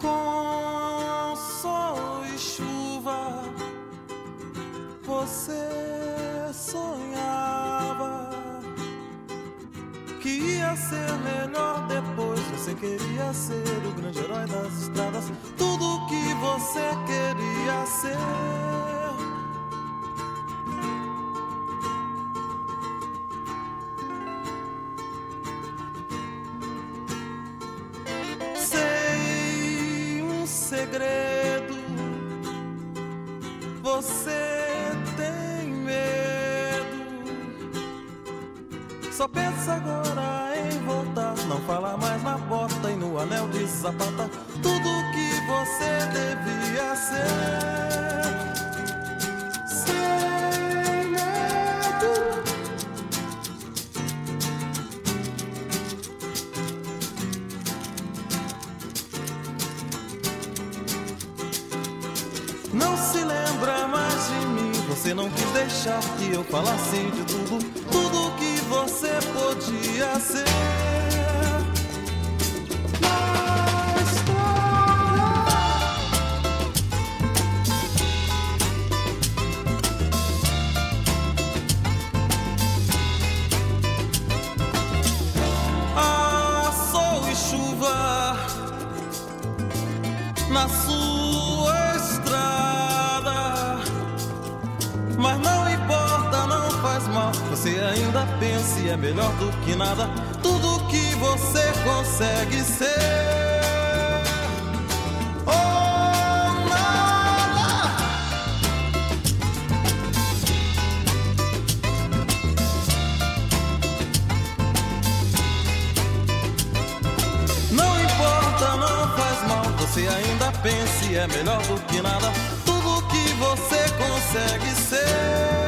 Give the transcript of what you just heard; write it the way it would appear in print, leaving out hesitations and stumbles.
Com sol e chuva você sonhava que ia ser melhor depois. Você queria ser o grande herói das estradas, tudo que você queria ser. Sei um segredo, você tem medo, só pensa agora em voltar, não fala mais na bota e no anel de sapata, tudo que você devia ser. Sem medo, não se lembra mais de mim, você não quis deixar que eu falasse de tudo, tudo que você podia ser. Na história, sol e chuva na sua estrada, mas não importa, não faz mal, você ainda pensa e é melhor do que nada, tudo que você consegue ser. Oh, nada. Não importa, não faz mal, você ainda pensa e é melhor do que nada, tudo que você consegue ser.